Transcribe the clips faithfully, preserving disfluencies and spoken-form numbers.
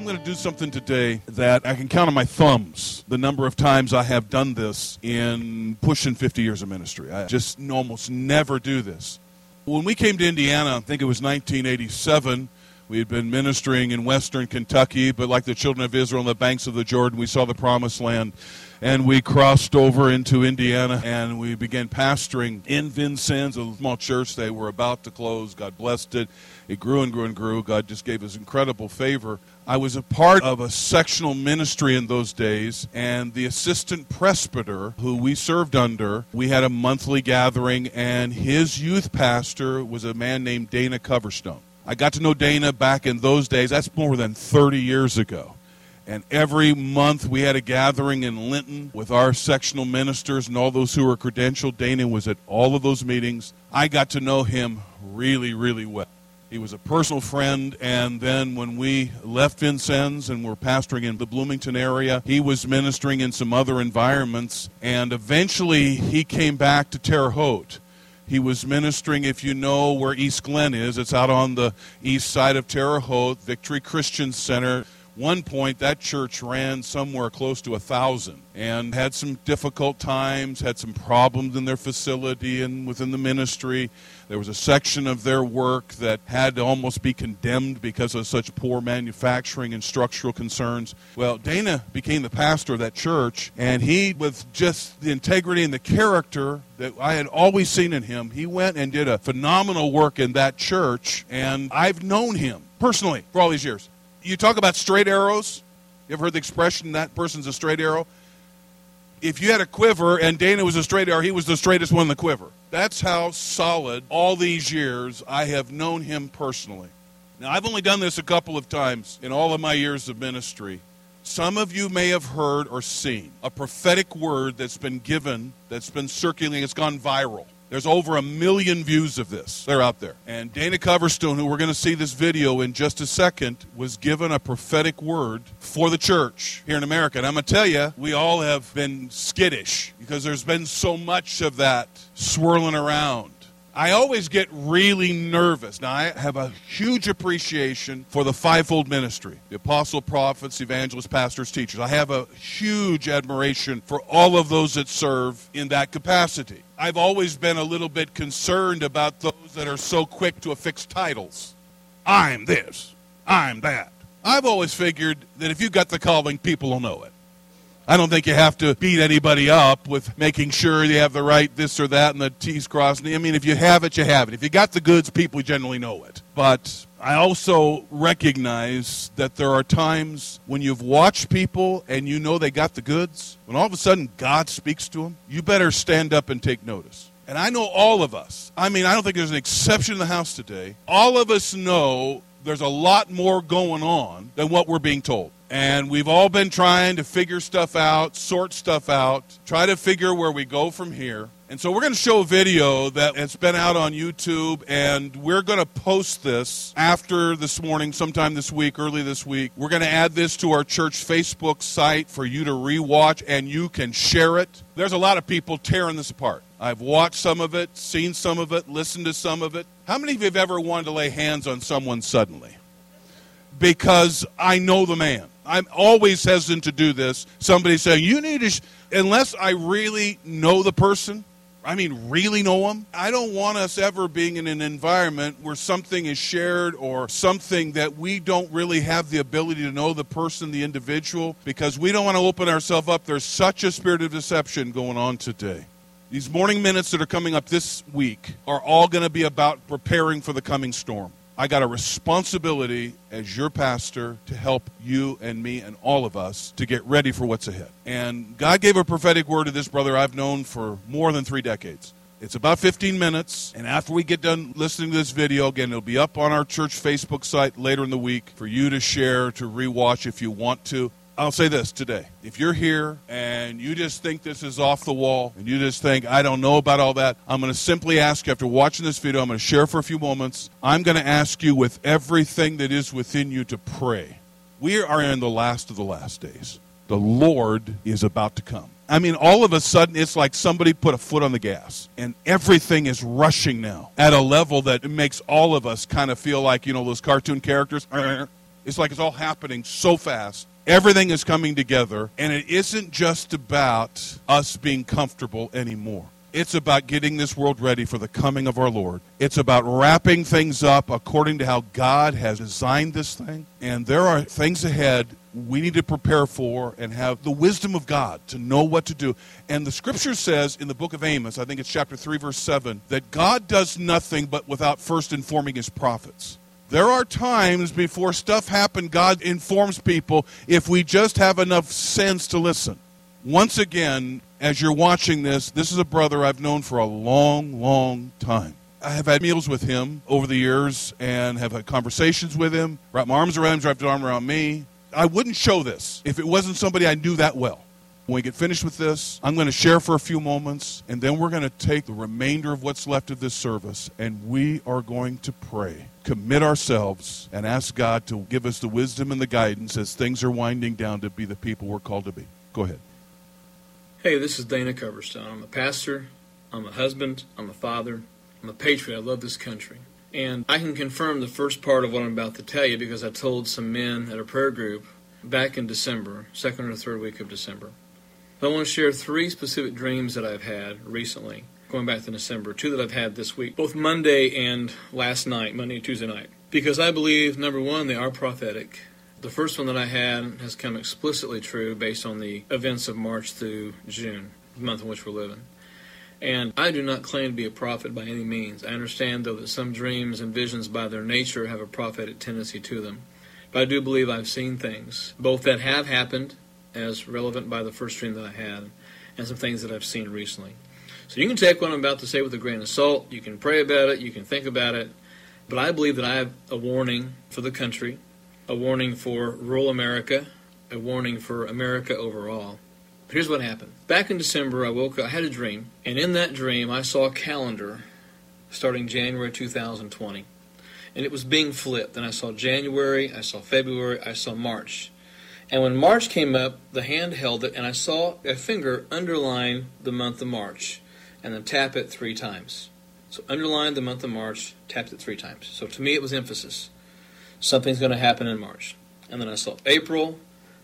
going to do something today that I can count on my thumbs the number of times I have done this in pushing fifty years of ministry. I just almost never do this. When we came to Indiana, I think it was nineteen eighty-seven, we had been ministering in western Kentucky, but like the children of Israel on the banks of the Jordan, we saw the promised land. And we crossed over into Indiana, and we began pastoring in Vincennes, a small church. They were about to close. God blessed it. It grew and grew and grew. God just gave us incredible favor. I was a part of a sectional ministry in those days, and the assistant presbyter who we served under, we had a monthly gathering, and his youth pastor was a man named Dana Coverstone. I got to know Dana back in those days. That's more than thirty years ago. And every month we had a gathering in Linton with our sectional ministers and all those who were credentialed. Dana was at all of those meetings. I got to know him really, really well. He was a personal friend, and then when we left Vincennes and were pastoring in the Bloomington area, he was ministering in some other environments, and eventually he came back to Terre Haute. He was ministering, if you know where East Glen is, it's out on the east side of Terre Haute, Victory Christian Center. One point, that church ran somewhere close to a thousand and had some difficult times, had some problems in their facility and within the ministry. There was a section of their work that had to almost be condemned because of such poor manufacturing and structural concerns. Well, Dana became the pastor of that church, and he, with just the integrity and the character that I had always seen in him, he went and did a phenomenal work in that church, and I've known him personally for all these years. You talk about straight arrows. You ever heard the expression, that person's a straight arrow? If you had a quiver and Dana was a straight arrow, he was the straightest one in the quiver. That's how solid all these years I have known him personally. Now, I've only done this a couple of times in all of my years of ministry. Some of you may have heard or seen a prophetic word that's been given, that's been circulating, it's gone viral. There's over a million views of this. They're out there. And Dana Coverstone, who we're going to see this video in just a second, was given a prophetic word for the church here in America. And I'm going to tell you, we all have been skittish because there's been so much of that swirling around. I always get really nervous. Now, I have a huge appreciation for the fivefold ministry, the apostle, prophets, evangelists, pastors, teachers. I have a huge admiration for all of those that serve in that capacity. I've always been a little bit concerned about those that are so quick to affix titles. I'm this, I'm that. I've always figured that if you got the calling, people will know it. I don't think you have to beat anybody up with making sure you have the right this or that and the T's crossed. I mean, if you have it, you have it. If you got the goods, people generally know it. But I also recognize that there are times when you've watched people and you know they got the goods, when all of a sudden God speaks to them, you better stand up and take notice. And I know all of us, I mean, I don't think there's an exception in the house today. All of us know there's a lot more going on than what we're being told. And we've all been trying to figure stuff out, sort stuff out, try to figure where we go from here. And so we're going to show a video that has been out on YouTube, and we're going to post this after this morning, sometime this week, early this week. We're going to add this to our church Facebook site for you to rewatch, and you can share it. There's a lot of people tearing this apart. I've watched some of it, seen some of it, listened to some of it. How many of you have ever wanted to lay hands on someone suddenly? Because I know the man. I'm always hesitant to do this. Somebody saying, you need to, sh-. unless I really know the person, I mean really know them, I don't want us ever being in an environment where something is shared or something that we don't really have the ability to know the person, the individual, because we don't want to open ourselves up. There's such a spirit of deception going on today. These morning minutes that are coming up this week are all going to be about preparing for the coming storm. I got a responsibility as your pastor to help you and me and all of us to get ready for what's ahead. And God gave a prophetic word to this brother I've known for more than three decades. It's about fifteen minutes, and after we get done listening to this video, again, it'll be up on our church Facebook site later in the week for you to share, to rewatch if you want to. I'll say this today. If you're here and you just think this is off the wall and you just think, I don't know about all that, I'm going to simply ask you, after watching this video, I'm going to share for a few moments. I'm going to ask you with everything that is within you to pray. We are in the last of the last days. The Lord is about to come. I mean, all of a sudden, it's like somebody put a foot on the gas, and everything is rushing now at a level that it makes all of us kind of feel like, you know, those cartoon characters. It's like it's all happening so fast. Everything is coming together, and it isn't just about us being comfortable anymore. It's about getting this world ready for the coming of our Lord. It's about wrapping things up according to how God has designed this thing. And there are things ahead we need to prepare for and have the wisdom of God to know what to do. And the scripture says in the book of Amos, I think it's chapter three, verse seven, that God does nothing but without first informing his prophets. There are times before stuff happens, God informs people if we just have enough sense to listen. Once again, as you're watching this, this is a brother I've known for a long, long time. I have had meals with him over the years and have had conversations with him, wrapped my arms around him, wrapped his arm around me. I wouldn't show this if it wasn't somebody I knew that well. When we get finished with this, I'm going to share for a few moments, and then we're going to take the remainder of what's left of this service, and we are going to pray, commit ourselves, and ask God to give us the wisdom and the guidance as things are winding down to be the people we're called to be. Go ahead. Hey, this is Dana Coverstone. I'm a pastor, I'm a husband, I'm a father, I'm a patriot. I love this country. And I can confirm the first part of what I'm about to tell you because I told some men at a prayer group back in December, second or third week of December. But I want to share three specific dreams that I've had recently, going back to December, two that I've had this week, both Monday and last night, Monday and Tuesday night. Because I believe, number one, they are prophetic. The first one that I had has come explicitly true based on the events of March through June, the month in which we're living. And I do not claim to be a prophet by any means. I understand, though, that some dreams and visions by their nature have a prophetic tendency to them. But I do believe I've seen things, both that have happened, as relevant by the first dream that I had, and some things that I've seen recently. So you can take what I'm about to say with a grain of salt. You can pray about it. You can think about it. But I believe that I have a warning for the country, a warning for rural America, a warning for America overall. Here's what happened. Back in December, I woke up, I had a dream, and in that dream, I saw a calendar starting January two thousand twenty. And it was being flipped. And I saw January, I saw February, I saw March. And when March came up, the hand held it, and I saw a finger underline the month of March, and then tap it three times. So underline the month of March, tapped it three times. So to me, it was emphasis. Something's going to happen in March. And then I saw April,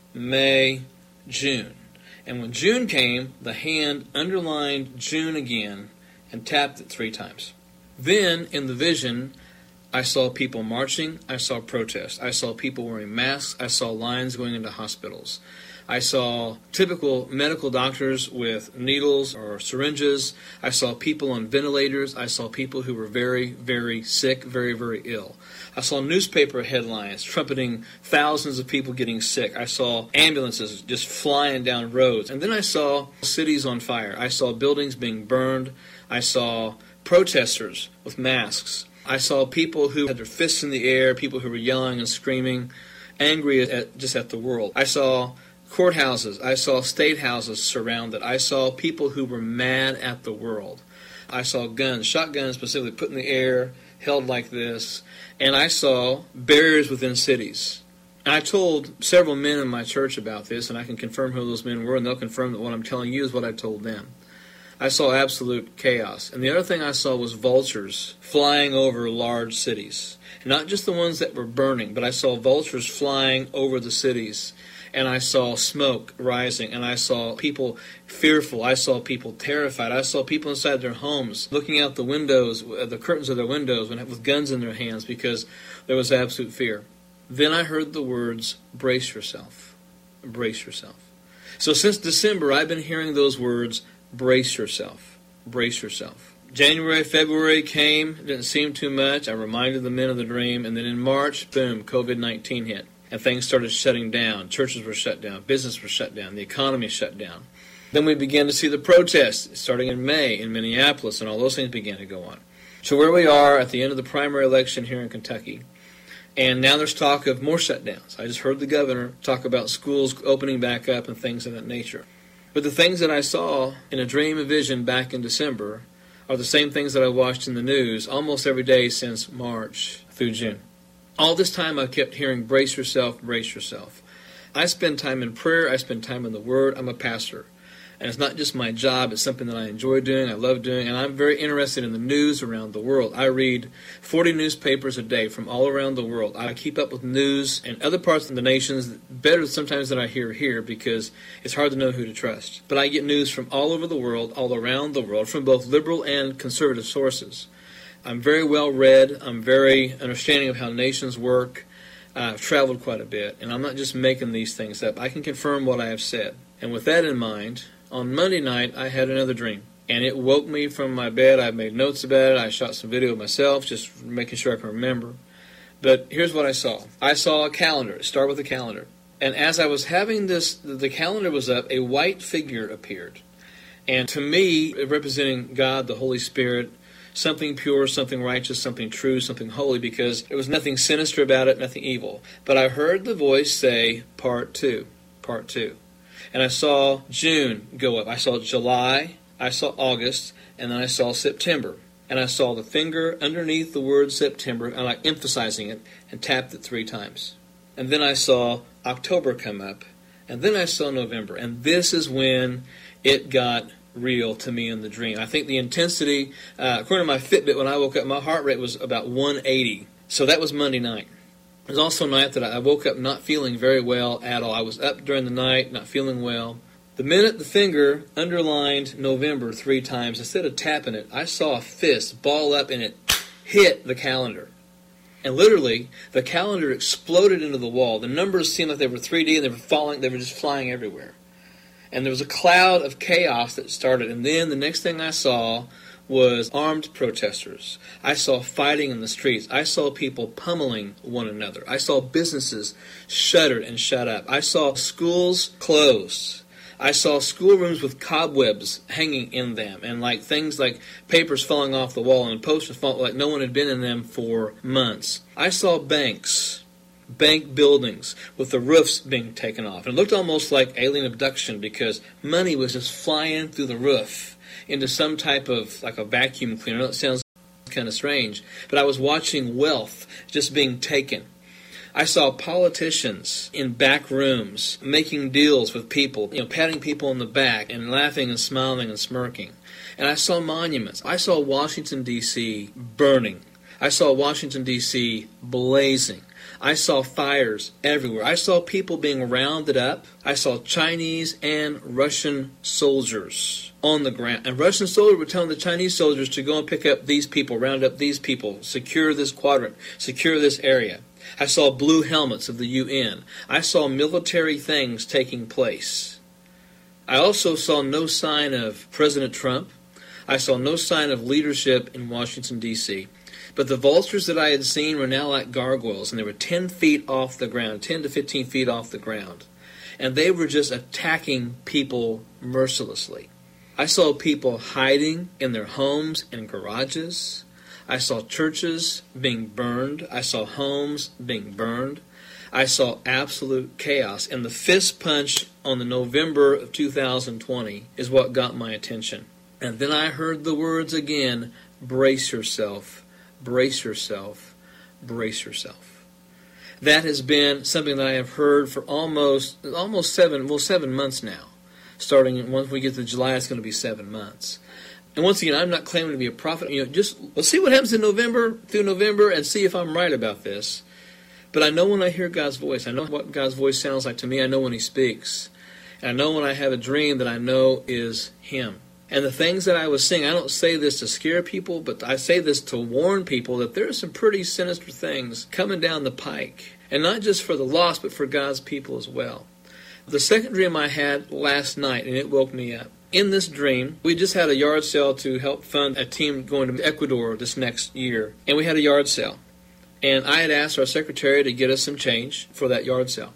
May, June. And when June came, the hand underlined June again and tapped it three times. Then, in the vision, I saw people marching, I saw protests, I saw people wearing masks, I saw lines going into hospitals. I saw typical medical doctors with needles or syringes. I saw people on ventilators. I saw people who were very, very sick, very, very ill. I saw newspaper headlines trumpeting thousands of people getting sick. I saw ambulances just flying down roads. And then I saw cities on fire. I saw buildings being burned. I saw protesters with masks. I saw people who had their fists in the air, people who were yelling and screaming, angry at, just at the world. I saw courthouses. I saw state houses surrounded. I saw people who were mad at the world. I saw guns, shotguns specifically, put in the air, held like this. And I saw barriers within cities. And I told several men in my church about this, and I can confirm who those men were, and they'll confirm that what I'm telling you is what I told them. I saw absolute chaos. And the other thing I saw was vultures flying over large cities. And not just the ones that were burning, but I saw vultures flying over the cities. And I saw smoke rising, and I saw people fearful. I saw people terrified. I saw people inside their homes looking out the windows, the curtains of their windows, with guns in their hands because there was absolute fear. Then I heard the words, brace yourself, brace yourself. So since December, I've been hearing those words, brace yourself, brace yourself. January, February came, didn't seem too much. I reminded the men of the dream, and then in March, boom, covid nineteen hit. And things started shutting down. Churches were shut down. Business was shut down. The economy shut down. Then we began to see the protests starting in May in Minneapolis, and all those things began to go on. So where we are at the end of the primary election here in Kentucky, and now there's talk of more shutdowns. I just heard the governor talk about schools opening back up and things of that nature. But the things that I saw in a dream and vision back in December are the same things that I watched in the news almost every day since March through June. All this time I kept hearing, brace yourself, brace yourself. I spend time in prayer. I spend time in the Word. I'm a pastor. And it's not just my job, it's something that I enjoy doing, I love doing, and I'm very interested in the news around the world. I read forty newspapers a day from all around the world. I keep up with news in other parts of the nations better sometimes than I hear here because it's hard to know who to trust. But I get news from all over the world, all around the world, from both liberal and conservative sources. I'm very well read, I'm very understanding of how nations work. I've traveled quite a bit, and I'm not just making these things up. I can confirm what I have said. And with that in mind, on Monday night, I had another dream, and it woke me from my bed. I made notes about it. I shot some video of myself, just making sure I can remember. But here's what I saw. I saw a calendar. Start with a calendar. And as I was having this, the calendar was up, a white figure appeared. And to me, representing God, the Holy Spirit, something pure, something righteous, something true, something holy, because there was nothing sinister about it, nothing evil. But I heard the voice say, part two, part two. And I saw June go up. I saw July, I saw August, and then I saw September. And I saw the finger underneath the word September, and like emphasizing it, and tapped it three times. And then I saw October come up, and then I saw November. And this is when it got real to me in the dream. I think the intensity, uh, according to my Fitbit, when I woke up, my heart rate was about one eighty. So that was Monday night. It was also a night that I woke up not feeling very well at all. I was up during the night, not feeling well. The minute the finger underlined November three times, instead of tapping it, I saw a fist ball up and it hit the calendar. And literally, the calendar exploded into the wall. The numbers seemed like they were three D and they were falling, they were just flying everywhere. And there was a cloud of chaos that started. And then the next thing I saw was armed protesters. I saw fighting in the streets. I saw people pummeling one another. I saw businesses shuttered and shut up. I saw schools closed. I saw schoolrooms with cobwebs hanging in them and like things like papers falling off the wall and posters falling like no one had been in them for months. I saw banks, bank buildings with the roofs being taken off. And it looked almost like alien abduction because money was just flying through the roof into some type of like a vacuum cleaner. I know it sounds kind of strange, but I was watching wealth just being taken. I saw politicians in back rooms making deals with people, you know, patting people on the back and laughing and smiling and smirking. And I saw monuments. I saw Washington, D C burning. I saw Washington, D C blazing. I saw fires everywhere. I saw people being rounded up. I saw Chinese and Russian soldiers on the ground. And Russian soldiers were telling the Chinese soldiers to go and pick up these people, round up these people, secure this quadrant, secure this area. I saw blue helmets of the U N. I saw military things taking place. I also saw no sign of President Trump. I saw no sign of leadership in Washington, D C But the vultures that I had seen were now like gargoyles, and they were ten feet off the ground, ten to fifteen feet off the ground. And they were just attacking people mercilessly. I saw people hiding in their homes and garages. I saw churches being burned. I saw homes being burned. I saw absolute chaos. And the fist punch on the November of two thousand twenty is what got my attention. And then I heard the words again, brace yourself, brace yourself, brace yourself. That has been something that I have heard for almost almost seven, well, seven months now. Starting once we get to July, it's going to be seven months. And once again, I'm not claiming to be a prophet. You know, just let's see what happens in November, through November, and see if I'm right about this. But I know when I hear God's voice. I know what God's voice sounds like to me. I know when He speaks. And I know when I have a dream that I know is Him. And the things that I was seeing, I don't say this to scare people, but I say this to warn people that there are some pretty sinister things coming down the pike. And not just for the lost, but for God's people as well. The second dream I had last night, and it woke me up. In this dream, we just had a yard sale to help fund a team going to Ecuador this next year. And we had a yard sale. And I had asked our secretary to get us some change for that yard sale.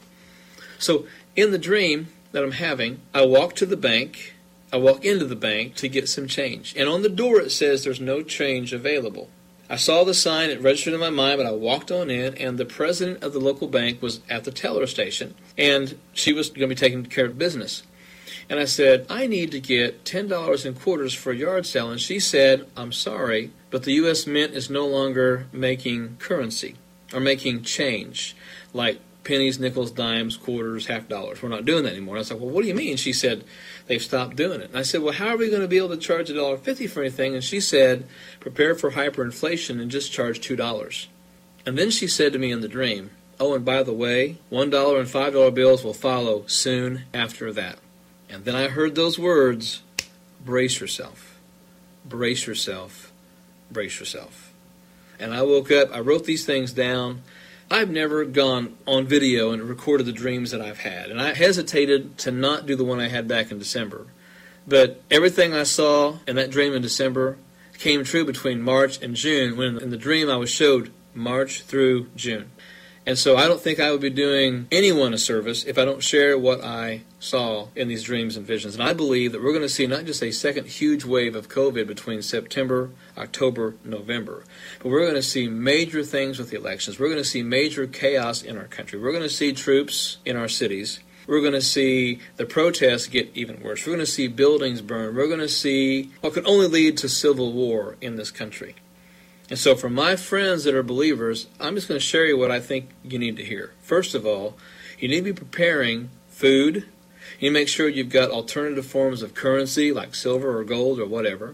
So in the dream that I'm having, I walk to the bank. I walk into the bank to get some change. And on the door it says there's no change available. I saw the sign, it registered in my mind, but I walked on in, and the president of the local bank was at the teller station, and she was going to be taking care of business. And I said, I need to get ten dollars in quarters for a yard sale. And she said, I'm sorry, but the U S Mint is no longer making currency, or making change, like pennies, nickels, dimes, quarters, half dollars. We're not doing that anymore. And I was like, well, what do you mean? She said, they've stopped doing it. And I said, well, how are we going to be able to charge one dollar fifty for anything? And she said, prepare for hyperinflation and just charge two dollars. And then she said to me in the dream, oh, and by the way, one dollar and five dollar bills will follow soon after that. And then I heard those words, brace yourself, brace yourself, brace yourself. And I woke up, I wrote these things down. I've never gone on video and recorded the dreams that I've had. And I hesitated to not do the one I had back in December. But everything I saw in that dream in December came true between March and June, when in the dream I was showed March through June. And so I don't think I would be doing anyone a service if I don't share what I saw in these dreams and visions. And I believe that we're going to see not just a second huge wave of COVID between September, October, November, but we're going to see major things with the elections. We're going to see major chaos in our country. We're going to see troops in our cities. We're going to see the protests get even worse. We're going to see buildings burn. We're going to see what could only lead to civil war in this country. And so for my friends that are believers, I'm just going to share you what I think you need to hear. First of all, you need to be preparing food. You need to make sure you've got alternative forms of currency like silver or gold or whatever.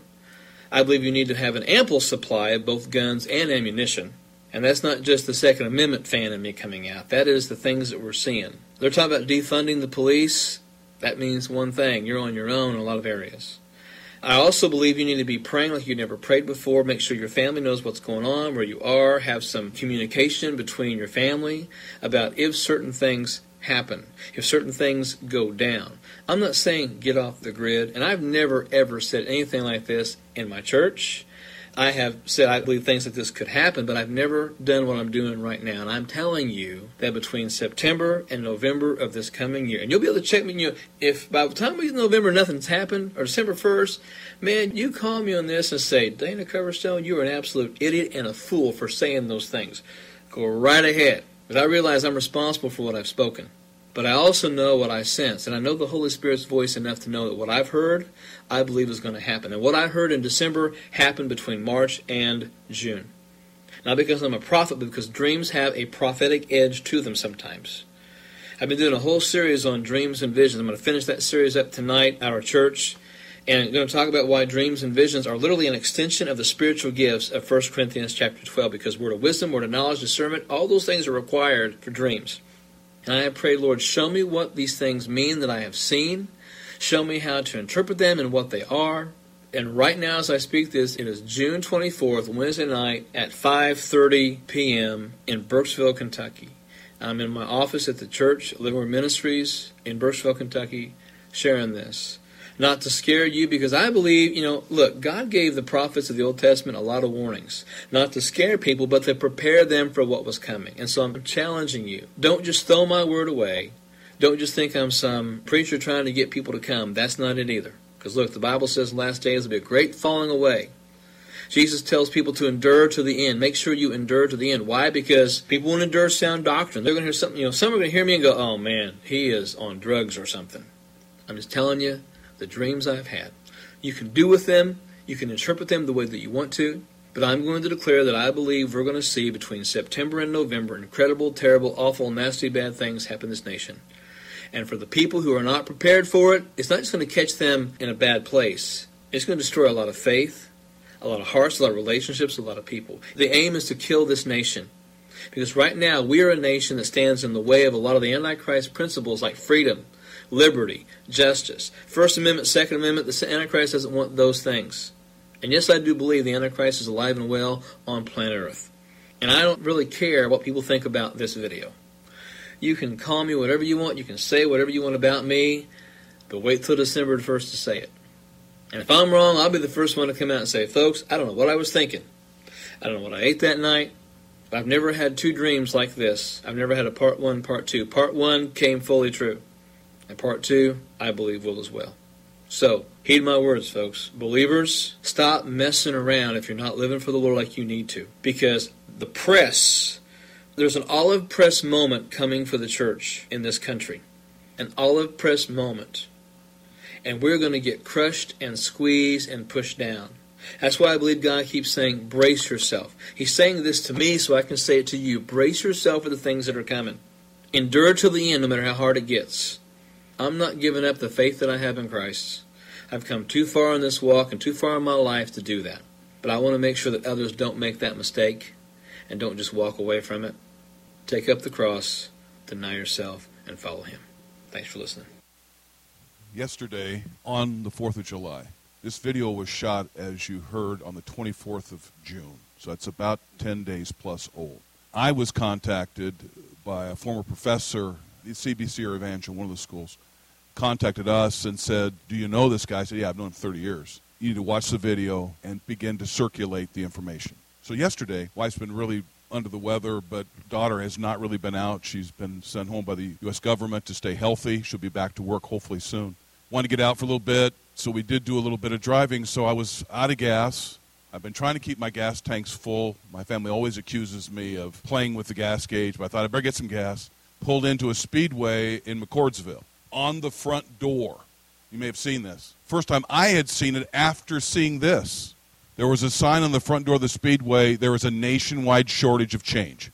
I believe you need to have an ample supply of both guns and ammunition. And that's not just the Second Amendment fan in me coming out. That is the things that we're seeing. They're talking about defunding the police. That means one thing. You're on your own in a lot of areas. I also believe you need to be praying like you've never prayed before. Make sure your family knows what's going on, where you are. Have some communication between your family about if certain things happen, if certain things go down. I'm not saying get off the grid, and I've never, ever said anything like this in my church. I have said I believe things like this could happen, but I've never done what I'm doing right now. And I'm telling you that between September and November of this coming year, and you'll be able to check me, you know, if by the time we get to November nothing's happened, or December first, man, you call me on this and say, Dana Coverstone, you are an absolute idiot and a fool for saying those things. Go right ahead. But I realize I'm responsible for what I've spoken. But I also know what I sense, and I know the Holy Spirit's voice enough to know that what I've heard, I believe is going to happen. And what I heard in December happened between March and June. Not because I'm a prophet, but because dreams have a prophetic edge to them sometimes. I've been doing a whole series on dreams and visions. I'm going to finish that series up tonight at our church, and I'm going to talk about why dreams and visions are literally an extension of the spiritual gifts of First Corinthians chapter twelve, because word of wisdom, word of knowledge, discernment, all those things are required for dreams. And I have prayed, Lord, show me what these things mean that I have seen. Show me how to interpret them and what they are. And right now as I speak this, it is June twenty-fourth, Wednesday night at five thirty p.m. in Burkesville, Kentucky. I'm in my office at the church, Living Word Ministries in Burkesville, Kentucky, sharing this. Not to scare you, because I believe, you know, look, God gave the prophets of the Old Testament a lot of warnings. Not to scare people, but to prepare them for what was coming. And so I'm challenging you. Don't just throw my word away. Don't just think I'm some preacher trying to get people to come. That's not it either. Because look, the Bible says in the last days there will be a great falling away. Jesus tells people to endure to the end. Make sure you endure to the end. Why? Because people won't endure sound doctrine. They're going to hear something, you know, some are going to hear me and go, oh man, he is on drugs or something. I'm just telling you the dreams I've had. You can do with them, you can interpret them the way that you want to, but I'm going to declare that I believe we're going to see between September and November incredible, terrible, awful, nasty, bad things happen in this nation. And for the people who are not prepared for it, it's not just going to catch them in a bad place. It's going to destroy a lot of faith, a lot of hearts, a lot of relationships, a lot of people. The aim is to kill this nation. Because right now, we are a nation that stands in the way of a lot of the Antichrist principles like freedom, liberty, justice. First Amendment, Second Amendment, the Antichrist doesn't want those things. And yes, I do believe the Antichrist is alive and well on planet Earth. And I don't really care what people think about this video. You can call me whatever you want, you can say whatever you want about me, but wait till December first to say it. And if I'm wrong, I'll be the first one to come out and say, folks, I don't know what I was thinking. I don't know what I ate that night. But I've never had two dreams like this. I've never had a part one, part two. Part one came fully true. And part two, I believe, will as well. So, heed my words, folks. Believers, stop messing around if you're not living for the Lord like you need to. Because the press, there's an olive press moment coming for the church in this country. An olive press moment. And we're going to get crushed and squeezed and pushed down. That's why I believe God keeps saying, brace yourself. He's saying this to me so I can say it to you. Brace yourself for the things that are coming. Endure till the end, no matter how hard it gets. I'm not giving up the faith that I have in Christ. I've come too far in this walk and too far in my life to do that. But I want to make sure that others don't make that mistake and don't just walk away from it. Take up the cross, deny yourself, and follow Him. Thanks for listening. Yesterday, on the fourth of July, this video was shot, as you heard, on the twenty-fourth of June. So it's about ten days plus old. I was contacted by a former professor, the C B C or Evangel, one of the schools, contacted us and said, do you know this guy? I said, yeah, I've known him thirty years. You need to watch the video and begin to circulate the information. So yesterday, wife's been really under the weather, but daughter has not really been out. She's been sent home by the U S government to stay healthy. She'll be back to work hopefully soon. Wanted to get out for a little bit, so we did do a little bit of driving. So I was out of gas. I've been trying to keep my gas tanks full. My family always accuses me of playing with the gas gauge, but I thought I'd better get some gas. Pulled into a speedway in McCordsville. On the front door, you may have seen this. First time I had seen it after seeing this. There was a sign on the front door of the speedway, there was a nationwide shortage of change.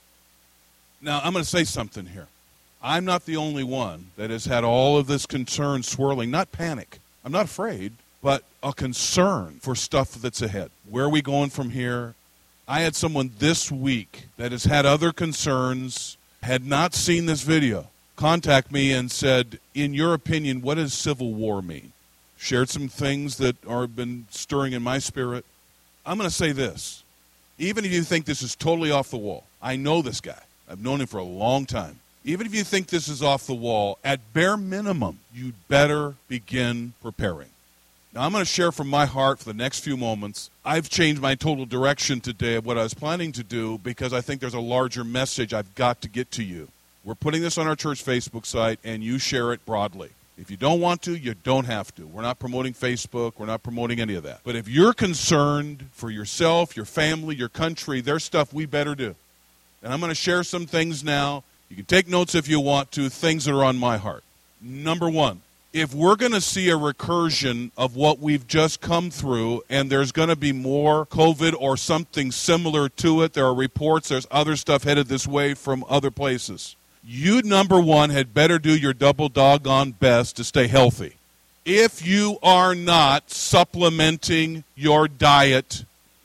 Now, I'm going to say something here. I'm not the only one that has had all of this concern swirling, not panic. I'm not afraid, but a concern for stuff that's ahead. Where are we going from here? I had someone this week that has had other concerns, had not seen this video, contact me and said, in your opinion, what does civil war mean? Shared some things that have been stirring in my spirit. I'm going to say this. Even if you think this is totally off the wall, I know this guy. I've known him for a long time. Even if you think this is off the wall, at bare minimum, you'd better begin preparing. Now, I'm going to share from my heart for the next few moments. I've changed my total direction today of what I was planning to do because I think there's a larger message I've got to get to you. We're putting this on our church Facebook site, and you share it broadly. If you don't want to, you don't have to. We're not promoting Facebook. We're not promoting any of that. But if you're concerned for yourself, your family, your country, there's stuff we better do. And I'm going to share some things now. You can take notes if you want to, things that are on my heart. Number one, if we're going to see a recursion of what we've just come through, and there's going to be more COVID or something similar to it, there are reports, there's other stuff headed this way from other places. You, number one, had better do your double doggone best to stay healthy. If you are not supplementing your diet,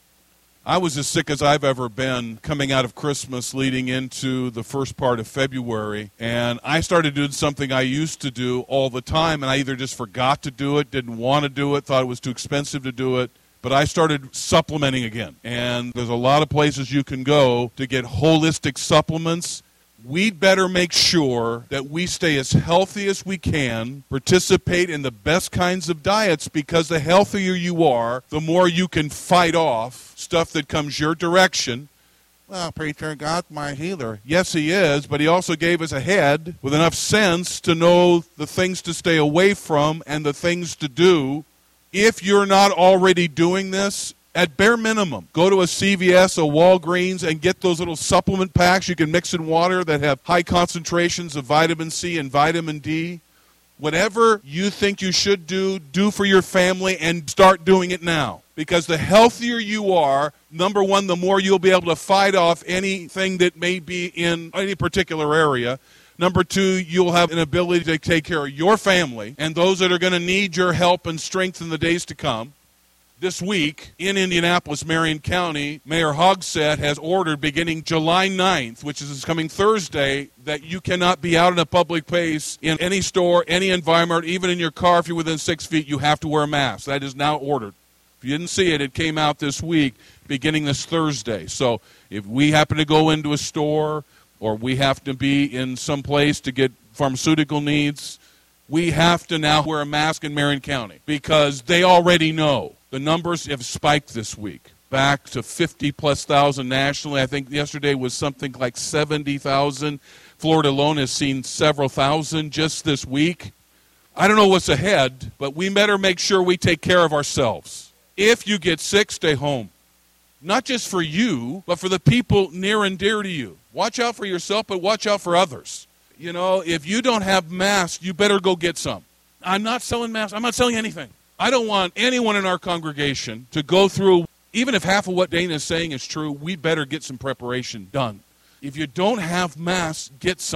I was as sick as I've ever been coming out of Christmas leading into the first part of February, and I started doing something I used to do all the time, and I either just forgot to do it, didn't want to do it, thought it was too expensive to do it, but I started supplementing again. And there's a lot of places you can go to get holistic supplements. We'd better make sure that we stay as healthy as we can, participate in the best kinds of diets, because the healthier you are, the more you can fight off stuff that comes your direction. Well, preacher, God's my healer. Yes, he is, but he also gave us a head with enough sense to know the things to stay away from and the things to do. If you're not already doing this, at bare minimum, go to a C V S, a Walgreens, and get those little supplement packs you can mix in water that have high concentrations of vitamin C and vitamin D. Whatever you think you should do, do for your family and start doing it now. Because the healthier you are, number one, the more you'll be able to fight off anything that may be in any particular area. Number two, you'll have an ability to take care of your family and those that are going to need your help and strength in the days to come. This week, in Indianapolis, Marion County, Mayor Hogsett has ordered beginning July ninth, which is this coming Thursday, that you cannot be out in a public place in any store, any environment, even in your car. If you're within six feet, you have to wear a mask. That is now ordered. If you didn't see it, it came out this week, beginning this Thursday. So if we happen to go into a store or we have to be in some place to get pharmaceutical needs, we have to now wear a mask in Marion County because they already know. The numbers have spiked this week, back to fifty plus thousand nationally. I think yesterday was something like seventy thousand. Florida alone has seen several thousand just this week. I don't know what's ahead, but we better make sure we take care of ourselves. If you get sick, stay home. Not just for you, but for the people near and dear to you. Watch out for yourself, but watch out for others. You know, if you don't have masks, you better go get some. I'm not selling masks. I'm not selling anything. I don't want anyone in our congregation to go through, even if half of what Dana is saying is true, we better get some preparation done. If you don't have masks, get some.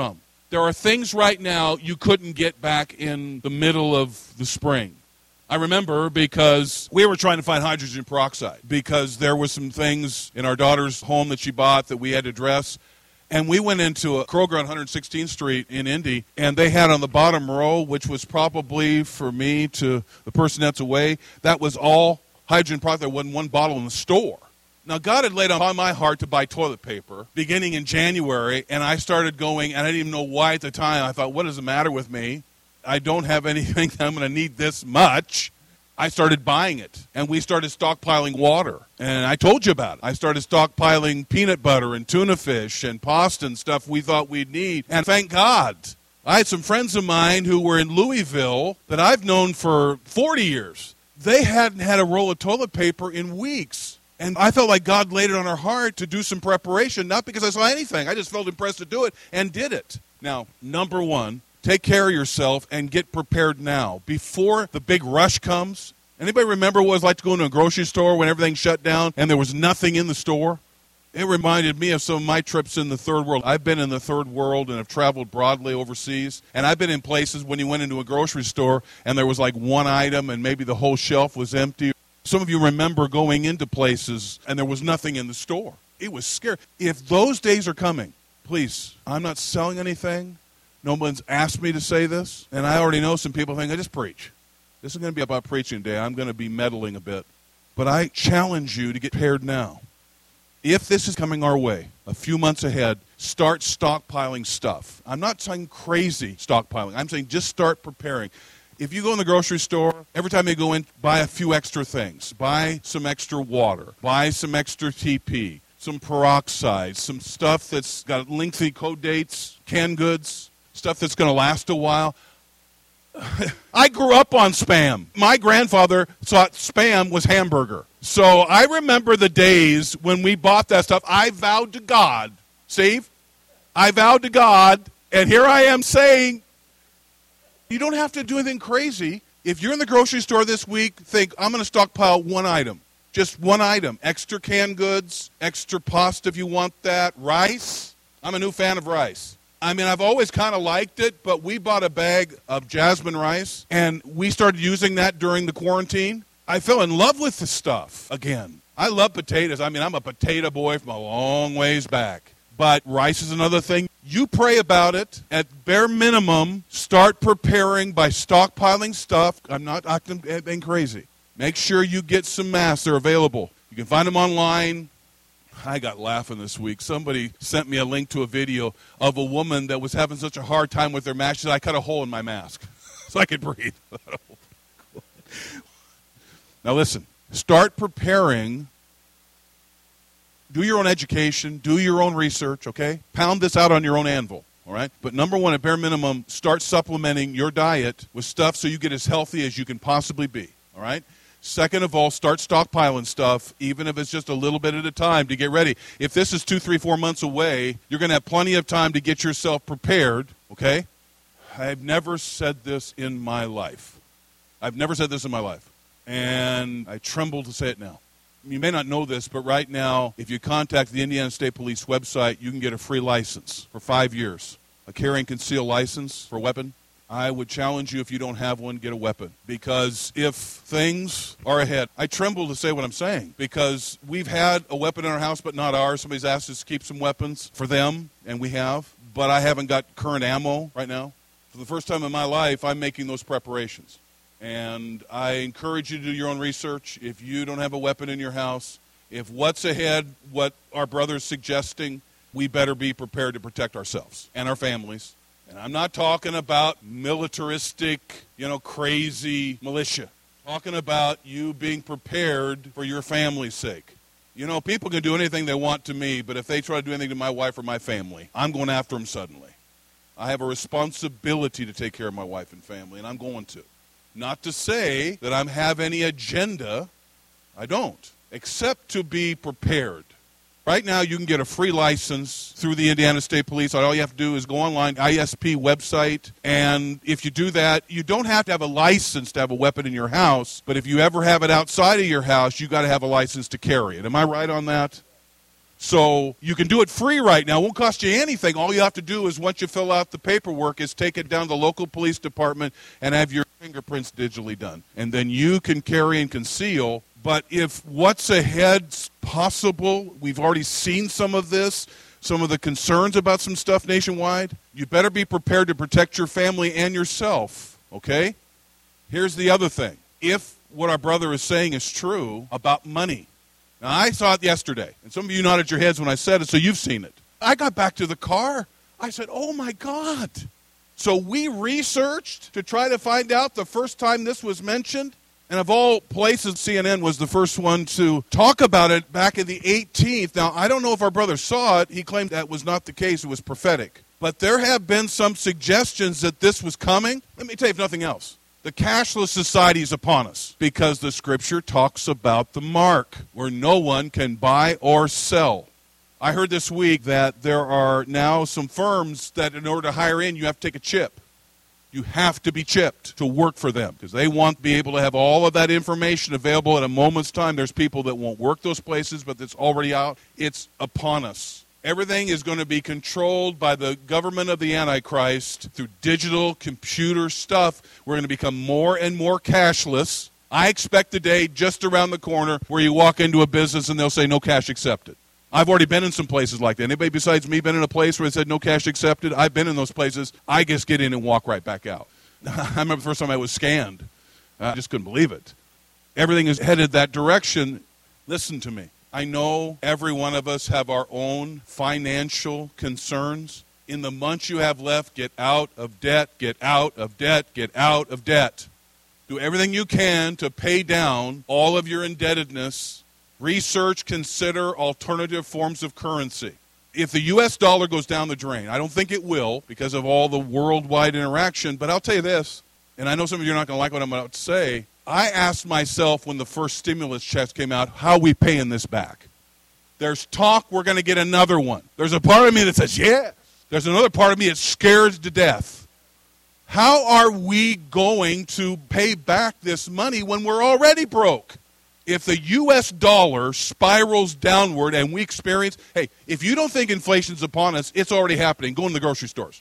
There are things right now you couldn't get back in the middle of the spring. I remember because we were trying to find hydrogen peroxide because there were some things in our daughter's home that she bought that we had to address. And we went into a Kroger on one hundred sixteenth Street in Indy, and they had on the bottom row, which was probably for me to the person that's away, that was all hydrogen peroxide. There wasn't one bottle in the store. Now, God had laid on my heart to buy toilet paper beginning in January, and I started going, and I didn't even know why at the time. I thought, what is the matter with me? I don't have anything that I'm going to need this much. I started buying it, and we started stockpiling water. And I told you about it. I started stockpiling peanut butter and tuna fish and pasta and stuff we thought we'd need. And thank God, I had some friends of mine who were in Louisville that I've known for forty years. They hadn't had a roll of toilet paper in weeks. And I felt like God laid it on our heart to do some preparation, not because I saw anything. I just felt impressed to do it and did it. Now, number one, take care of yourself and get prepared now. Before the big rush comes, anybody remember what it was like to go into a grocery store when everything shut down and there was nothing in the store? It reminded me of some of my trips in the third world. I've been in the third world and have traveled broadly overseas. And I've been in places when you went into a grocery store and there was like one item and maybe the whole shelf was empty. Some of you remember going into places and there was nothing in the store. It was scary. If those days are coming, please, I'm not selling anything. No one's asked me to say this. And I already know some people think, I just preach. This is going to be about preaching today. I'm going to be meddling a bit. But I challenge you to get prepared now. If this is coming our way, a few months ahead, start stockpiling stuff. I'm not saying crazy stockpiling. I'm saying just start preparing. If you go in the grocery store, every time you go in, buy a few extra things. Buy some extra water. Buy some extra T P, some peroxide, some stuff that's got lengthy code dates, canned goods, stuff that's going to last a while. I grew up on Spam. My grandfather thought Spam was hamburger. So I remember the days when we bought that stuff. I vowed to God, Steve, I vowed to God, and here I am saying, you don't have to do anything crazy. If you're in the grocery store this week, think, I'm going to stockpile one item. Just one item. Extra canned goods, extra pasta if you want that. Rice. I'm a new fan of rice. I mean, I've always kind of liked it, but we bought a bag of jasmine rice, and we started using that during the quarantine. I fell in love with the stuff again. I love potatoes. I mean, I'm a potato boy from a long ways back. But rice is another thing. You pray about it. At bare minimum, start preparing by stockpiling stuff. I'm not acting anything crazy. Make sure you get some masks. They're available. You can find them online. I got laughing this week. Somebody sent me a link to a video of a woman that was having such a hard time with her mask. She said, I cut a hole in my mask so I could breathe. Now listen, start preparing. Do your own education. Do your own research, okay? Pound this out on your own anvil, all right? But number one, at bare minimum, start supplementing your diet with stuff so you get as healthy as you can possibly be, all right? Second of all, start stockpiling stuff, even if it's just a little bit at a time to get ready. If this is two, three, four months away, you're going to have plenty of time to get yourself prepared, okay? I've never said this in my life. I've never said this in my life. And I tremble to say it now. You may not know this, but right now, if you contact the Indiana State Police website, you can get a free license for five years, a carry and conceal license for a weapon. I would challenge you, if you don't have one, get a weapon. Because if things are ahead, I tremble to say what I'm saying, because we've had a weapon in our house, but not ours. Somebody's asked us to keep some weapons for them, and we have. But I haven't got current ammo right now. For the first time in my life, I'm making those preparations. And I encourage you to do your own research. If you don't have a weapon in your house, if what's ahead, what our brother's suggesting, we better be prepared to protect ourselves and our families. And I'm not talking about militaristic, you know, crazy militia. I'm talking about you being prepared for your family's sake. You know, people can do anything they want to me, but if they try to do anything to my wife or my family, I'm going after them suddenly. I have a responsibility to take care of my wife and family, and I'm going to. Not to say that I have any agenda. I don't. Except to be prepared. Right now, you can get a free license through the Indiana State Police. All you have to do is go online, I S P website, and if you do that, you don't have to have a license to have a weapon in your house, but if you ever have it outside of your house, you got to have a license to carry it. Am I right on that? So you can do it free right now. It won't cost you anything. All you have to do is, once you fill out the paperwork, is take it down to the local police department and have your fingerprints digitally done. And then you can carry and conceal. But if what's ahead's possible, we've already seen some of this, some of the concerns about some stuff nationwide, you better be prepared to protect your family and yourself, okay? Here's the other thing. If what our brother is saying is true about money. Now, I saw it yesterday, and some of you nodded your heads when I said it, so you've seen it. I got back to the car. I said, oh, my God. So we researched to try to find out the first time this was mentioned. And of all places, C N N was the first one to talk about it back in the eighteenth. Now, I don't know if our brother saw it. He claimed that was not the case. It was prophetic. But there have been some suggestions that this was coming. Let me tell you, if nothing else. The cashless society is upon us because the Scripture talks about the mark where no one can buy or sell. I heard this week that there are now some firms that in order to hire in, you have to take a chip. You have to be chipped to work for them because they want to be able to have all of that information available at a moment's time. There's people that won't work those places, but it's already out. It's upon us. Everything is going to be controlled by the government of the Antichrist through digital computer stuff. We're going to become more and more cashless. I expect the day just around the corner where you walk into a business and they'll say no cash accepted. I've already been in some places like that. Anybody besides me been in a place where it said no cash accepted? I've been in those places. I just get in and walk right back out. I remember the first time I was scanned. I just couldn't believe it. Everything is headed that direction. Listen to me. I know every one of us have our own financial concerns. In the months you have left, get out of debt, get out of debt, get out of debt. Do everything you can to pay down all of your indebtedness. Research, consider alternative forms of currency. If the U S dollar goes down the drain, I don't think it will because of all the worldwide interaction, but I'll tell you this, and I know some of you are not going to like what I'm about to say. I asked myself when the first stimulus checks came out, how are we paying this back? There's talk we're going to get another one. There's a part of me that says, yeah. There's another part of me that's scared to death. How are we going to pay back this money when we're already broke? If the U S dollar spirals downward and we experience, hey, if you don't think inflation's upon us, it's already happening. Go in the grocery stores.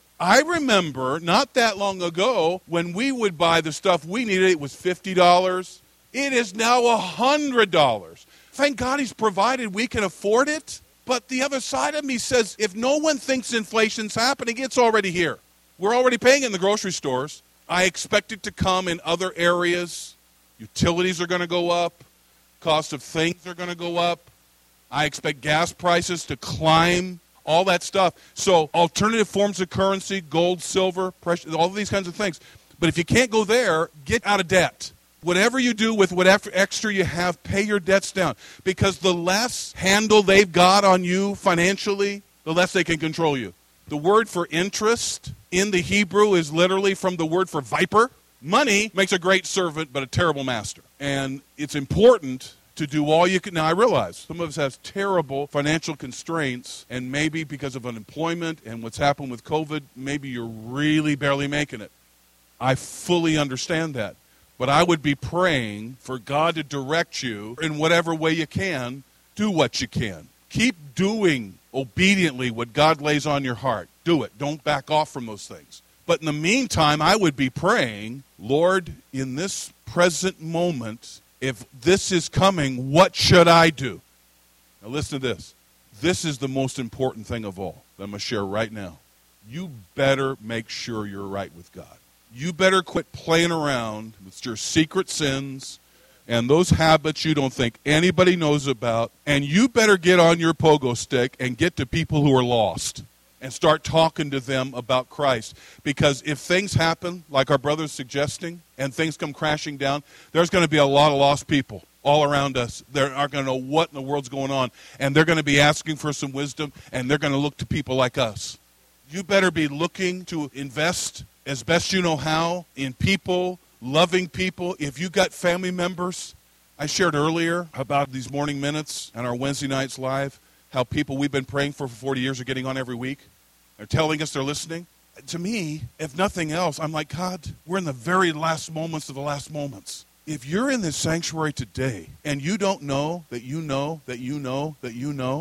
I remember not that long ago when we would buy the stuff we needed, it was fifty dollars. It is now one hundred dollars. Thank God he's provided we can afford it. But the other side of me says, if no one thinks inflation's happening, it's already here. We're already paying in the grocery stores. I expect it to come in other areas. Utilities are going to go up. Cost of things are going to go up. I expect gas prices to climb. All that stuff. So alternative forms of currency, gold, silver, precious, all of these kinds of things. But if you can't go there, get out of debt. Whatever you do with whatever extra you have, pay your debts down. Because the less handle they've got on you financially, the less they can control you. The word for interest in the Hebrew is literally from the word for viper. Money makes a great servant, but a terrible master. And it's important to do all you can. Now, I realize some of us have terrible financial constraints, and maybe because of unemployment and what's happened with COVID, maybe you're really barely making it. I fully understand that. But I would be praying for God to direct you in whatever way you can. Do what you can. Keep doing obediently what God lays on your heart. Do it. Don't back off from those things. But in the meantime, I would be praying, Lord, in this present moment, if this is coming, what should I do? Now listen to this. This is the most important thing of all that I'm going to share right now. You better make sure you're right with God. You better quit playing around with your secret sins and those habits you don't think anybody knows about. And you better get on your pogo stick and get to people who are lost and start talking to them about Christ. Because if things happen, like our brother's suggesting, and things come crashing down, there's going to be a lot of lost people all around us. They aren't going to know what in the world's going on. And they're going to be asking for some wisdom, and they're going to look to people like us. You better be looking to invest as best you know how in people, loving people. If you got family members, I shared earlier about these morning minutes and our Wednesday nights live, how people we've been praying for for forty years are getting on every week. They're telling us they're listening. To me, if nothing else, I'm like, God, we're in the very last moments of the last moments. If you're in this sanctuary today and you don't know that you know that you know that you know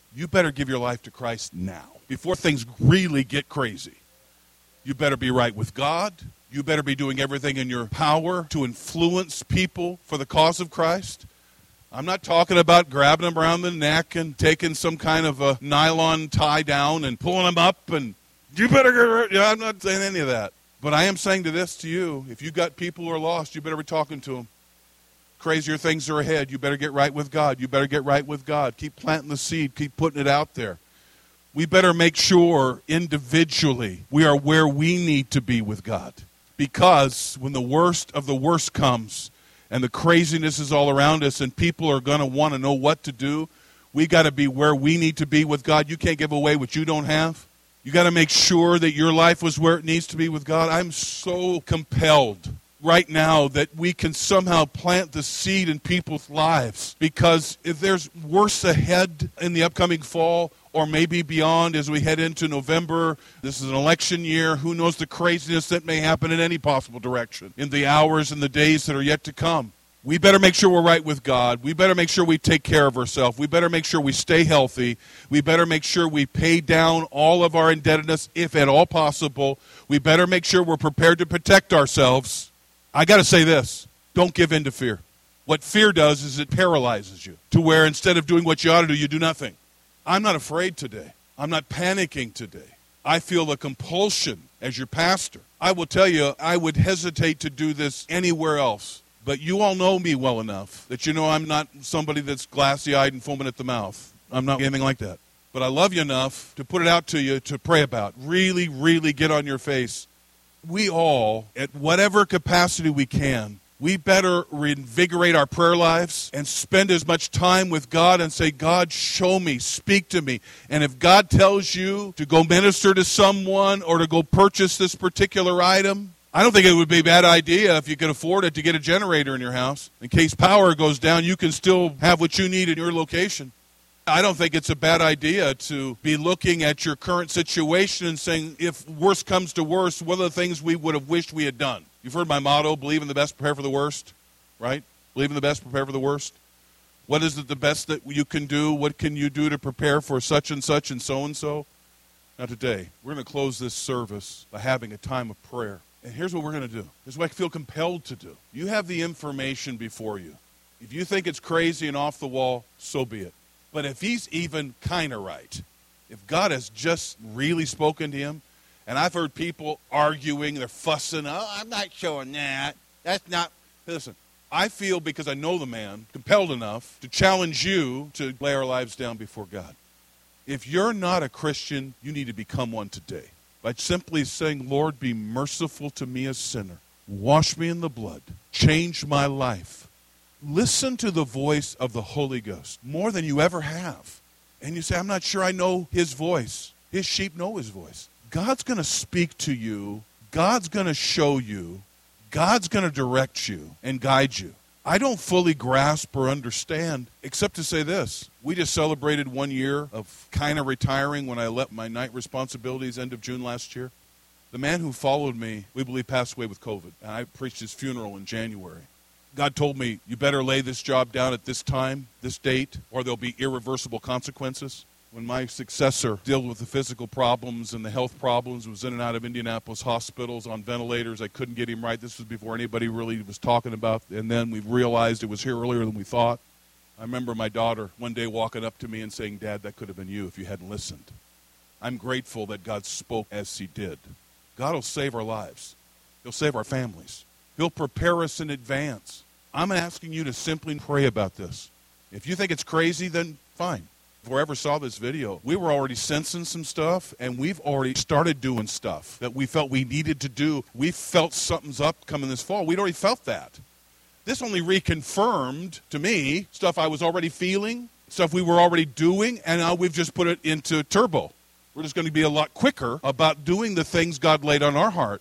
you better give your life to Christ now, before things really get crazy. You better be right with God. You better be doing everything in your power to influence people for the cause of Christ. I'm not talking about grabbing them around the neck and taking some kind of a nylon tie down and pulling them up and you better get rid. Yeah, I'm not saying any of that. But I am saying to this to you, if you got people who are lost, you better be talking to them. Crazier things are ahead. You better get right with God. You better get right with God. Keep planting the seed. Keep putting it out there. We better make sure individually we are where we need to be with God. Because when the worst of the worst comes and the craziness is all around us and people are going to want to know what to do, we got to be where we need to be with God. You can't give away what you don't have. You got to make sure that your life was where it needs to be with God. I'm so compelled right now that we can somehow plant the seed in people's lives, because if there's worse ahead in the upcoming fall or maybe beyond as we head into November, this is an election year, who knows the craziness that may happen in any possible direction in the hours and the days that are yet to come. We better make sure we're right with God. We better make sure we take care of ourselves. We better make sure we stay healthy. We better make sure we pay down all of our indebtedness, if at all possible. We better make sure we're prepared to protect ourselves. I got to say this, don't give in to fear. What fear does is it paralyzes you to where instead of doing what you ought to do, you do nothing. I'm not afraid today. I'm not panicking today. I feel a compulsion as your pastor. I will tell you, I would hesitate to do this anywhere else. But you all know me well enough that you know I'm not somebody that's glassy-eyed and foaming at the mouth. I'm not anything like that. But I love you enough to put it out to you to pray about. Really, really get on your face. We all, at whatever capacity we can, we better reinvigorate our prayer lives and spend as much time with God and say, God, show me, speak to me. And if God tells you to go minister to someone or to go purchase this particular item, I don't think it would be a bad idea, if you can afford it, to get a generator in your house. In case power goes down, you can still have what you need in your location. I don't think it's a bad idea to be looking at your current situation and saying, if worse comes to worse, what are the things we would have wished we had done? You've heard my motto, believe in the best, prepare for the worst, right? Believe in the best, prepare for the worst. What is it the best that you can do? What can you do to prepare for such and such and so and so? Now today, we're going to close this service by having a time of prayer. And here's what we're going to do. This is what I feel compelled to do. You have the information before you. If you think it's crazy and off the wall, so be it. But if he's even kind of right, if God has just really spoken to him, and I've heard people arguing, they're fussing, oh, I'm not showing that. That's not, listen, I feel, because I know the man, compelled enough to challenge you to lay our lives down before God. If you're not a Christian, you need to become one today. By simply saying, Lord, be merciful to me, a sinner. Wash me in the blood. Change my life. Listen to the voice of the Holy Ghost more than you ever have. And you say, I'm not sure I know his voice. His sheep know his voice. God's going to speak to you. God's going to show you. God's going to direct you and guide you. I don't fully grasp or understand, except to say this. We just celebrated one year of kind of retiring when I left my night responsibilities end of June last year. The man who followed me, we believe, passed away with COVID, and I preached his funeral in January. God told me, you better lay this job down at this time, this date, or there'll be irreversible consequences. When my successor dealt with the physical problems and the health problems, was in and out of Indianapolis hospitals on ventilators, I couldn't get him right. This was before anybody really was talking about, and then we realized it was here earlier than we thought. I remember my daughter one day walking up to me and saying, Dad, that could have been you if you hadn't listened. I'm grateful that God spoke as he did. God will save our lives. He'll save our families. He'll prepare us in advance. I'm asking you to simply pray about this. If you think it's crazy, then fine. If we ever saw this video, we were already sensing some stuff, and we've already started doing stuff that we felt we needed to do. We felt something's up coming this fall. We'd already felt that. This only reconfirmed to me stuff I was already feeling, stuff we were already doing, and now we've just put it into turbo. We're just going to be a lot quicker about doing the things God laid on our heart.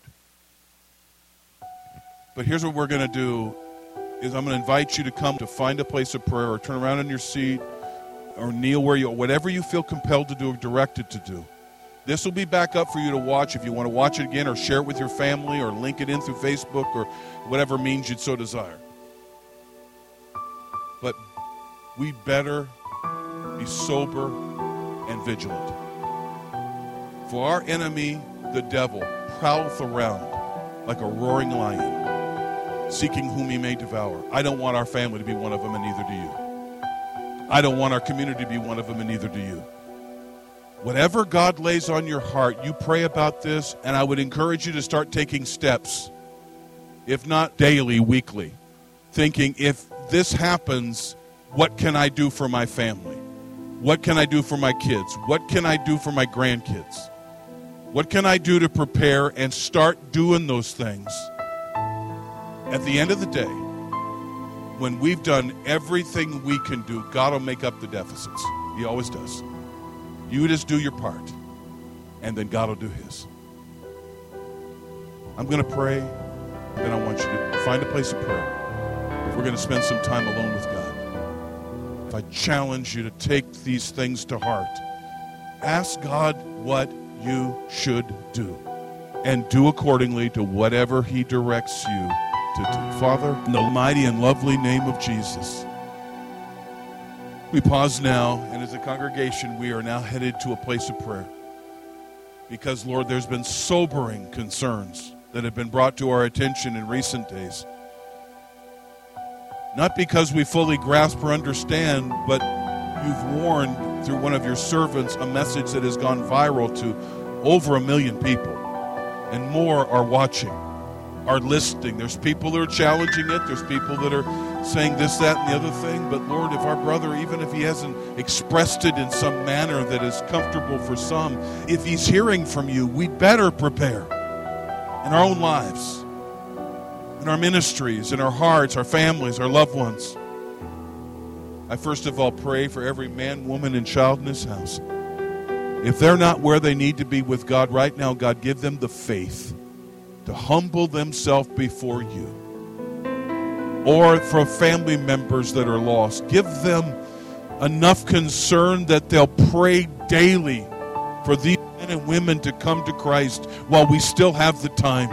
But here's what we're going to do, is I'm going to invite you to come to find a place of prayer, or turn around in your seat, or kneel where you are, whatever you feel compelled to do or directed to do. This will be back up for you to watch if you want to watch it again, or share it with your family, or link it in through Facebook, or whatever means you'd so desire. But we better be sober, and vigilant. For our enemy, the devil, prowleth around like a roaring lion, seeking whom he may devour. I don't want our family to be one of them, and neither do you. I don't want our community to be one of them, and neither do you. Whatever God lays on your heart, you pray about this, and I would encourage you to start taking steps, if not daily, weekly, thinking, if this happens, what can I do for my family? What can I do for my kids? What can I do for my grandkids? What can I do to prepare and start doing those things? At the end of the day, when we've done everything we can do, God will make up the deficits. He always does. You just do your part, and then God will do his. I'm going to pray, and then I want you to find a place of prayer. If we're going to spend some time alone with God, if I challenge you to take these things to heart, ask God what you should do, and do accordingly to whatever he directs you to do. Father, in the mighty and lovely name of Jesus, we pause now, and as a congregation, we are now headed to a place of prayer. Because, Lord, there's been sobering concerns that have been brought to our attention in recent days. Not because we fully grasp or understand, but you've warned through one of your servants a message that has gone viral to over a million people. And more are watching, are listening. There's people that are challenging it. There's people that are saying this, that, and the other thing. But Lord, if our brother, even if he hasn't expressed it in some manner that is comfortable for some, if he's hearing from you, we'd better prepare in our own lives, in our ministries, in our hearts, our families, our loved ones. I first of all pray for every man, woman, and child in this house. If they're not where they need to be with God right now, God, give them the faith to humble themselves before you. Or for family members that are lost, give them enough concern that they'll pray daily for these men and women to come to Christ while we still have the time.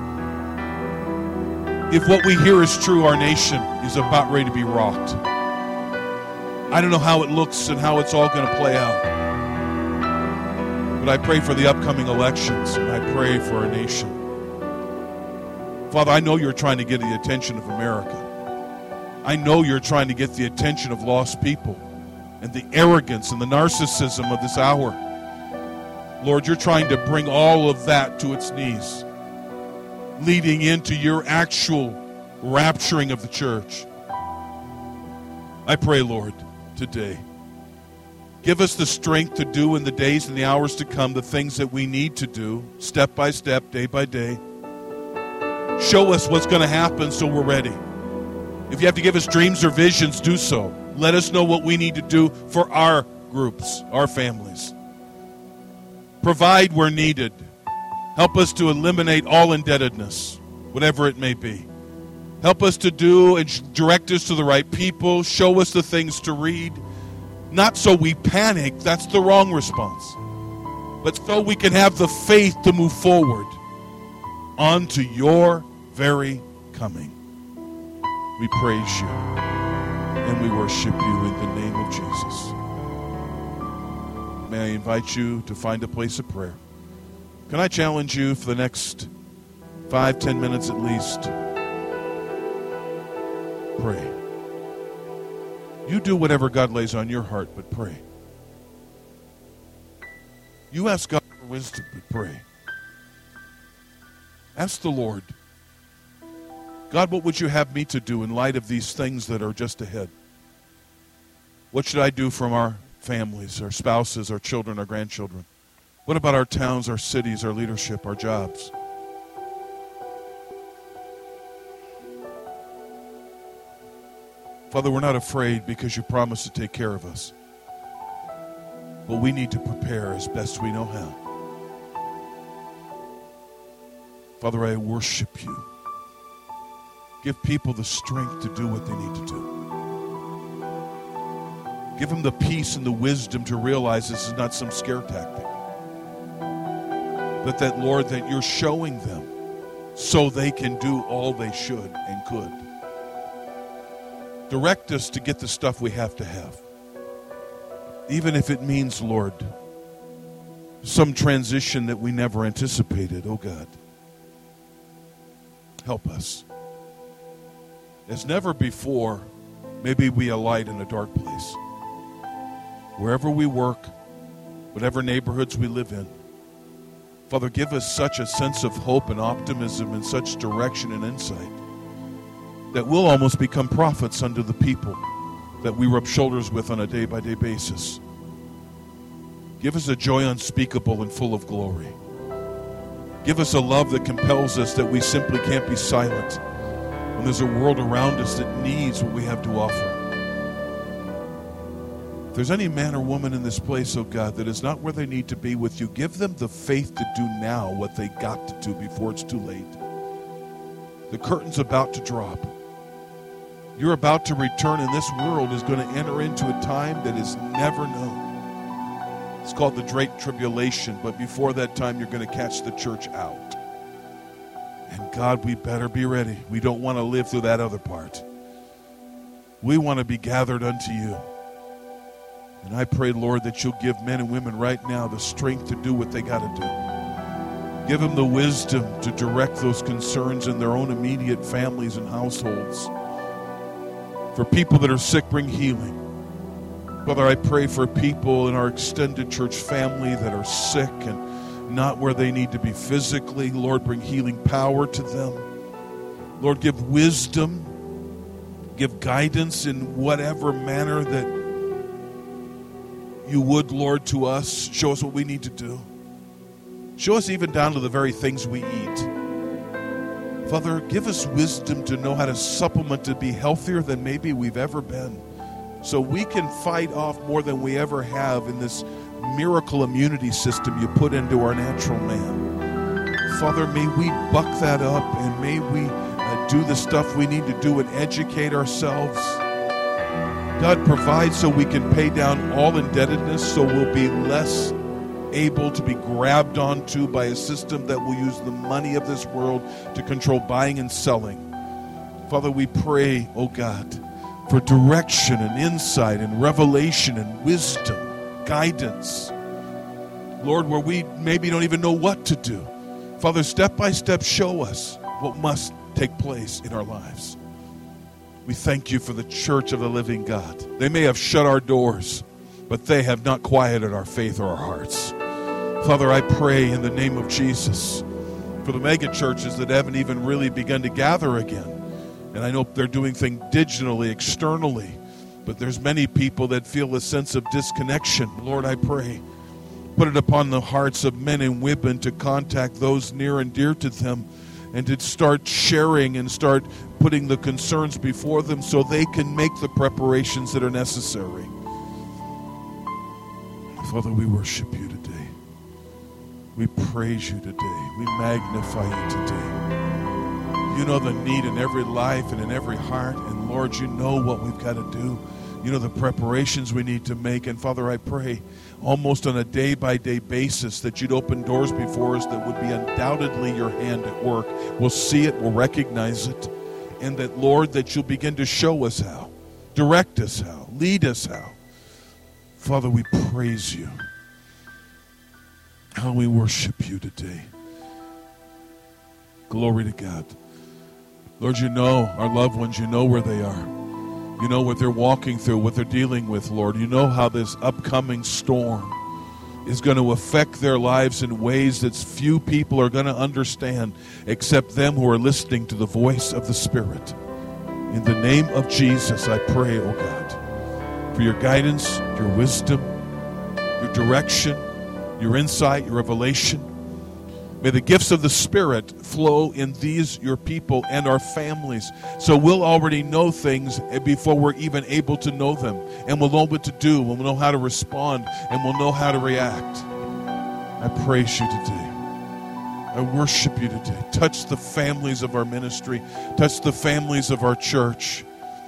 If what we hear is true, our nation is about ready to be rocked. I don't know how it looks and how it's all going to play out. But I pray for the upcoming elections, and I pray for our nation. Father, I know you're trying to get the attention of America. I know you're trying to get the attention of lost people and the arrogance and the narcissism of this hour. Lord, you're trying to bring all of that to its knees, leading into your actual rapturing of the church. I pray, Lord, today, give us the strength to do in the days and the hours to come the things that we need to do, step by step, day by day. Show us what's going to happen so we're ready. If you have to give us dreams or visions, do so. Let us know what we need to do for our groups, our families. Provide where needed. Help us to eliminate all indebtedness, whatever it may be. Help us to do and direct us to the right people. Show us the things to read. Not so we panic, that's the wrong response. But so we can have the faith to move forward onto your very coming. We praise you and we worship you in the name of Jesus. May I invite you to find a place of prayer. Can I challenge you for the next five, ten minutes at least? Pray. You do whatever God lays on your heart, but pray. You ask God for wisdom, but pray. Ask the Lord, God, what would you have me to do in light of these things that are just ahead? What should I do from our families, our spouses, our children, our grandchildren? What about our towns, our cities, our leadership, our jobs? Father, we're not afraid because you promised to take care of us. But we need to prepare as best we know how. Father, I worship you. Give people the strength to do what they need to do. Give them the peace and the wisdom to realize this is not some scare tactic. But that, Lord, that you're showing them so they can do all they should and could. Direct us to get the stuff we have to have. Even if it means, Lord, some transition that we never anticipated, oh God. Help us. As never before, may we be a light in a dark place. Wherever we work, whatever neighborhoods we live in, Father, give us such a sense of hope and optimism and such direction and insight that we'll almost become prophets unto the people that we rub shoulders with on a day-by-day basis. Give us a joy unspeakable and full of glory. Give us a love that compels us that we simply can't be silent when there's a world around us that needs what we have to offer. If there's any man or woman in this place, oh God, that is not where they need to be with you, give them the faith to do now what they got to do before it's too late. The curtain's about to drop. You're about to return, and this world is going to enter into a time that is never known. It's called the Great Tribulation, but before that time, you're going to catch the church out. And God, we better be ready. We don't want to live through that other part. We want to be gathered unto you. And I pray, Lord, that you'll give men and women right now the strength to do what they got to do. Give them the wisdom to direct those concerns in their own immediate families and households. For people that are sick, bring healing. Father, I pray for people in our extended church family that are sick and not where they need to be physically. Lord, bring healing power to them. Lord, give wisdom, give guidance in whatever manner that you would, Lord, to us. Show us what we need to do. Show us even down to the very things we eat. Father, give us wisdom to know how to supplement to be healthier than maybe we've ever been, so we can fight off more than we ever have in this miracle immunity system you put into our natural man. Father, may we buck that up, and may we uh, do the stuff we need to do and educate ourselves. God, provide so we can pay down all indebtedness, so we'll be less able to be grabbed onto by a system that will use the money of this world to control buying and selling. Father, we pray, oh God, for direction and insight and revelation and wisdom, guidance. Lord, where we maybe don't even know what to do. Father, step by step, show us what must take place in our lives. We thank you for the church of the living God. They may have shut our doors, but they have not quieted our faith or our hearts. Father, I pray in the name of Jesus for the mega churches that haven't even really begun to gather again. And I know they're doing things digitally, externally, but there's many people that feel a sense of disconnection. Lord, I pray, put it upon the hearts of men and women to contact those near and dear to them and to start sharing and start putting the concerns before them so they can make the preparations that are necessary. Father, we worship you today. We praise you today. We magnify you today. You know the need in every life and in every heart. And Lord, you know what we've got to do. You know the preparations we need to make. And Father, I pray almost on a day-by-day basis that you'd open doors before us that would be undoubtedly your hand at work. We'll see it, we'll recognize it. And that, Lord, that you'll begin to show us how, direct us how, lead us how. Father, we praise you. How we worship you today. Glory to God. Lord, you know our loved ones. You know where they are. You know what they're walking through, what they're dealing with, Lord. You know how this upcoming storm is going to affect their lives in ways that few people are going to understand except them who are listening to the voice of the Spirit. In the name of Jesus, I pray, oh God, for your guidance, your wisdom, your direction, your insight, your revelation. May the gifts of the Spirit flow in these, your people, and our families. So we'll already know things before we're even able to know them. And we'll know what to do. We'll know how to respond. And we'll know how to react. I praise you today. I worship you today. Touch the families of our ministry. Touch the families of our church.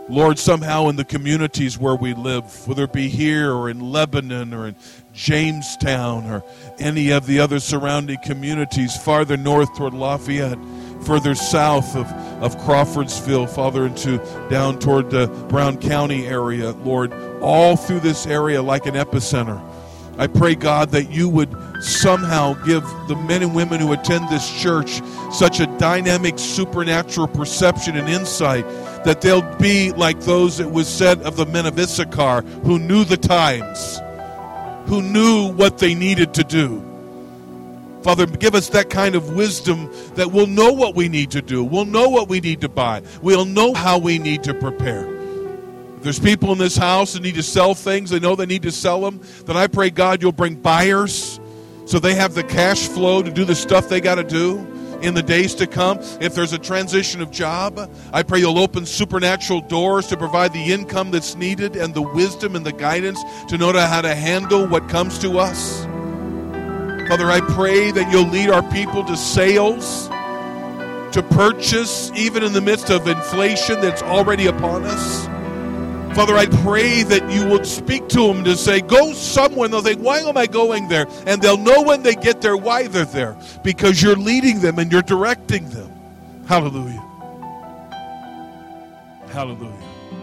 Lord, somehow in the communities where we live, whether it be here or in Lebanon or in Jamestown or any of the other surrounding communities, farther north toward Lafayette, further south of, of Crawfordsville, Father, into down toward the Brown County area, Lord, all through this area like an epicenter. I pray, God, that you would somehow give the men and women who attend this church such a dynamic supernatural perception and insight that they'll be like those that was said of the men of Issachar, who knew the times, who knew what they needed to do. Father, give us that kind of wisdom that we'll know what we need to do. We'll know what we need to buy. We'll know how we need to prepare. If there's people in this house that need to sell things, they know they need to sell them, then I pray, God, you'll bring buyers so they have the cash flow to do the stuff they got to do in the days to come. If there's a transition of job, I pray you'll open supernatural doors to provide the income that's needed and the wisdom and the guidance to know how to handle what comes to us. Father, I pray that you'll lead our people to sales, to purchase, even in the midst of inflation that's already upon us. Father, I pray that you would speak to them to say, go somewhere. And they'll think, why am I going there? And they'll know when they get there why they're there, because you're leading them and you're directing them. Hallelujah. Hallelujah.